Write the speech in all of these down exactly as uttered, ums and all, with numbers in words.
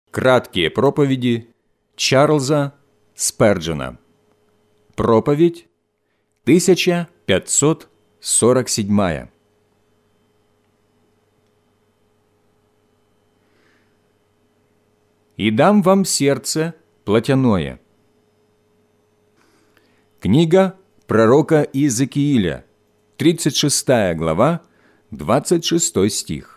Краткие проповеди Чарльза Сперджена. Проповедь тысяча пятьсот сорок седьмая. «И дам вам сердце плотяное». Книга пророка Иезекииля, тридцать шестая глава, двадцать шестой стих.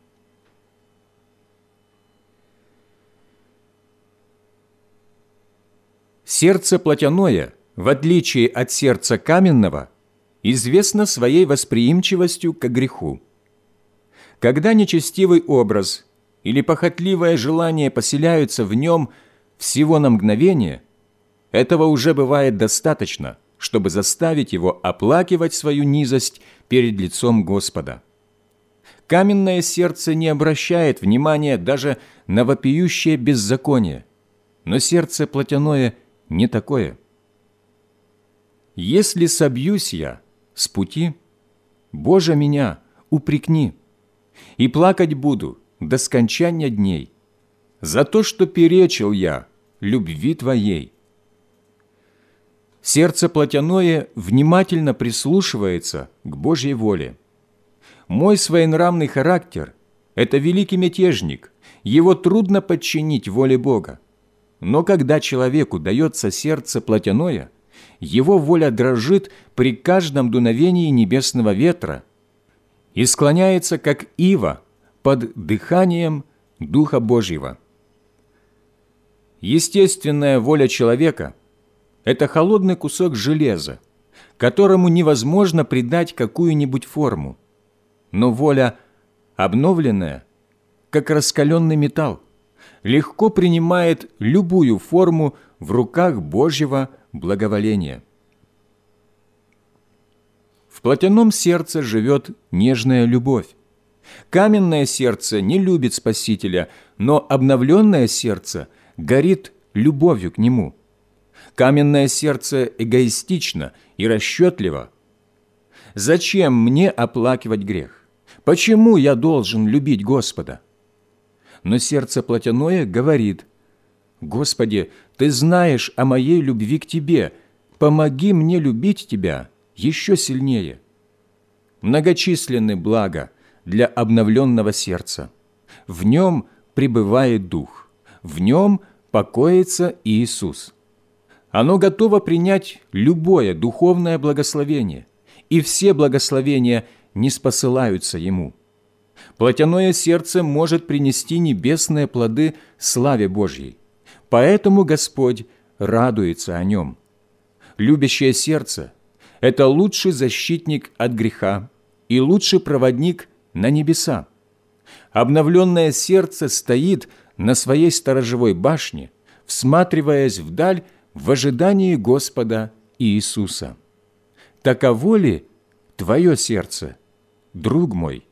Сердце плотяное, в отличие от сердца каменного, известно своей восприимчивостью к греху. Когда нечестивый образ или похотливое желание поселяются в нем всего на мгновение, этого уже бывает достаточно, чтобы заставить его оплакивать свою низость перед лицом Господа. Каменное сердце не обращает внимания даже на вопиющее беззаконие, но сердце плотяное не такое. «Если собьюсь я с пути, Боже, меня упрекни, и плакать буду до скончания дней за то, что перечил я любви Твоей». Сердце плотяное внимательно прислушивается к Божьей воле. Мой своенравный характер – это великий мятежник, его трудно подчинить воле Бога. Но когда человеку дается сердце плотяное, его воля дрожит при каждом дуновении небесного ветра и склоняется, как ива, под дыханием Духа Божьего. Естественная воля человека – это холодный кусок железа, которому невозможно придать какую-нибудь форму, но воля обновленная, как раскаленный металл, легко принимает любую форму в руках Божьего благоволения. В плотяном сердце живет нежная любовь. Каменное сердце не любит Спасителя, но обновленное сердце горит любовью к Нему. Каменное сердце эгоистично и расчетливо. Зачем мне оплакивать грех? Почему я должен любить Господа? Но сердце плотяное говорит: «Господи, Ты знаешь о моей любви к Тебе, помоги мне любить Тебя еще сильнее». Многочисленны блага для обновленного сердца. В нем пребывает Дух, в нем покоится Иисус. Оно готово принять любое духовное благословение, и все благословения не спосылаются ему. Плотяное сердце может принести небесные плоды славе Божьей, поэтому Господь радуется о нем. Любящее сердце – это лучший защитник от греха и лучший проводник на небеса. Обновленное сердце стоит на своей сторожевой башне, всматриваясь вдаль в ожидании Господа Иисуса. Таково ли твое сердце, друг мой?